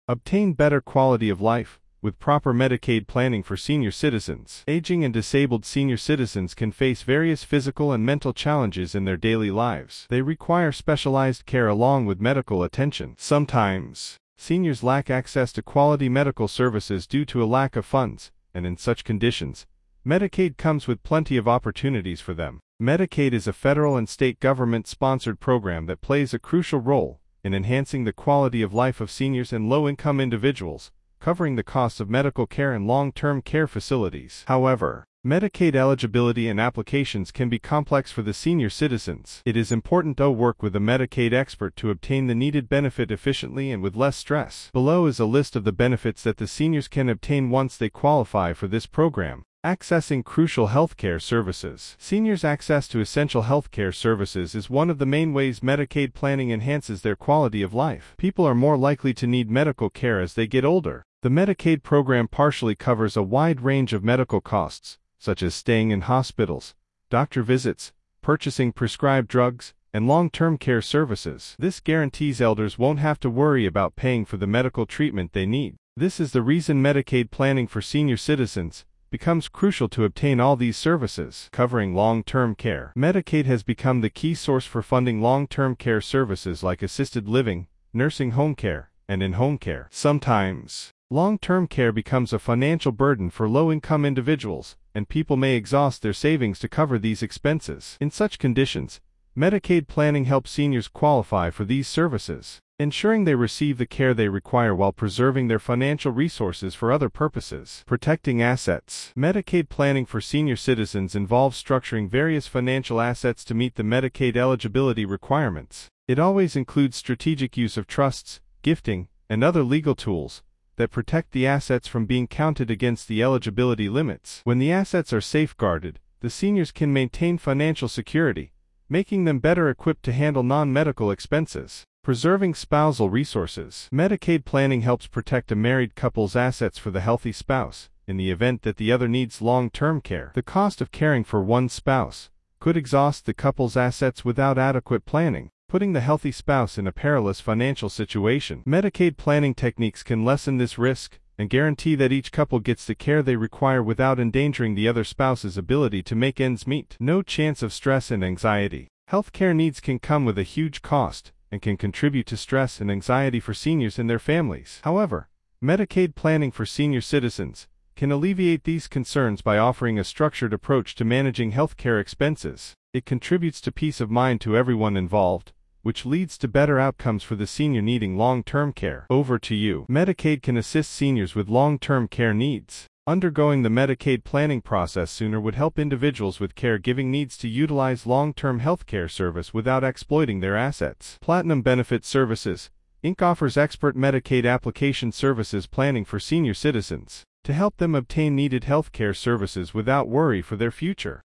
Obtain better quality of life with proper Medicaid planning for senior citizens. Aging and disabled senior citizens can face various physical and mental challenges in their daily lives. They require specialized care along with medical attention. Sometimes, seniors lack access to quality medical services due to a lack of funds, and in such conditions, Medicaid comes with plenty of opportunities for them. Medicaid is a federal and state government-sponsored program that plays a crucial role in enhancing the quality of life of seniors and low-income individuals, covering the costs of medical care and long-term care facilities. However, Medicaid eligibility and applications can be complex for the senior citizens. It is important to work with a Medicaid expert to obtain the needed benefit efficiently and with less stress. Below is a list of the benefits that the seniors can obtain once they qualify for this program. Accessing crucial healthcare services. Seniors' access to essential healthcare services is one of the main ways Medicaid planning enhances their quality of life. People are more likely to need medical care as they get older. The Medicaid program partially covers a wide range of medical costs, such as staying in hospitals, doctor visits, purchasing prescribed drugs, and long-term care services. This guarantees elders won't have to worry about paying for the medical treatment they need. This is the reason Medicaid planning for senior citizens becomes crucial to obtain all these services. Covering long-term care. Medicaid has become the key source for funding long-term care services like assisted living, nursing home care, and in-home care. Sometimes, long-term care becomes a financial burden for low-income individuals, and people may exhaust their savings to cover these expenses. In such conditions, Medicaid planning helps seniors qualify for these services, ensuring they receive the care they require while preserving their financial resources for other purposes. Protecting assets. Medicaid planning for senior citizens involves structuring various financial assets to meet the Medicaid eligibility requirements. It always includes strategic use of trusts, gifting, and other legal tools that protect the assets from being counted against the eligibility limits. When the assets are safeguarded, the seniors can maintain financial security, making them better equipped to handle non-medical expenses. Preserving spousal resources. Medicaid planning helps protect a married couple's assets for the healthy spouse, in the event that the other needs long-term care. The cost of caring for one spouse could exhaust the couple's assets without adequate planning, putting the healthy spouse in a perilous financial situation. Medicaid planning techniques can lessen this risk and guarantee that each couple gets the care they require without endangering the other spouse's ability to make ends meet. No chance of stress and anxiety. Healthcare needs can come with a huge cost and can contribute to stress and anxiety for seniors and their families. However, Medicaid planning for senior citizens can alleviate these concerns by offering a structured approach to managing healthcare expenses. It contributes to peace of mind to everyone involved, which leads to better outcomes for the senior needing long-term care. Over to you. Medicaid can assist seniors with long-term care needs. Undergoing the Medicaid planning process sooner would help individuals with caregiving needs to utilize long-term healthcare service without exploiting their assets. Platinum Benefit Services, Inc. offers expert Medicaid application services planning for senior citizens to help them obtain needed healthcare services without worry for their future.